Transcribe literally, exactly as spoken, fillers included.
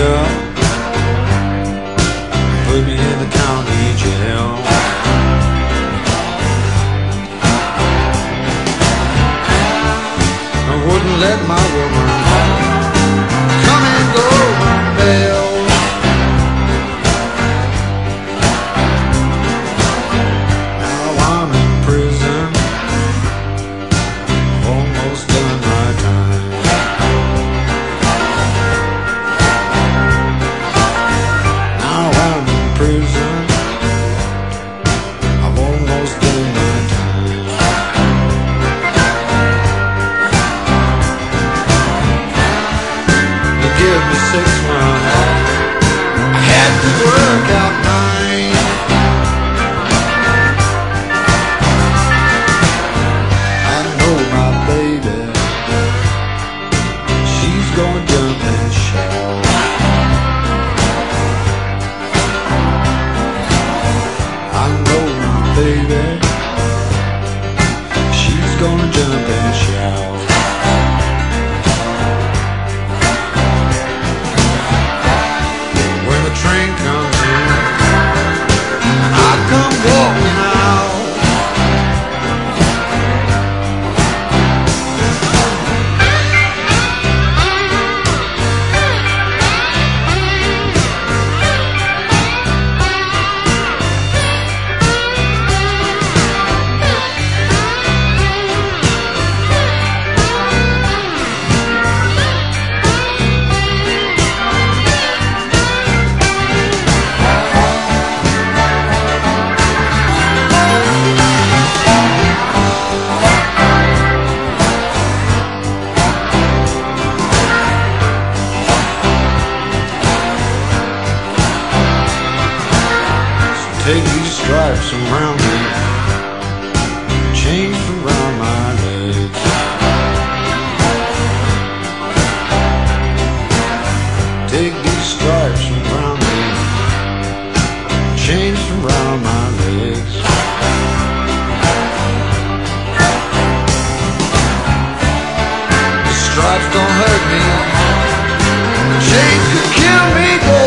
up, put me in the county jail. I wouldn't let my woman come and go my bail. Now I'm in prison, almost done my time. Now I'm in prison, I've almost done my time. They give me six months, I had to work out nine. I know my baby, she's gonna jump and shout. I know my baby, she's gonna jump and shout. When the train comes in, I come walking out. Take these stripes around me, chains around my legs. Take these stripes around me, chains around my legs. The stripes don't hurt me, the chains could kill me dead.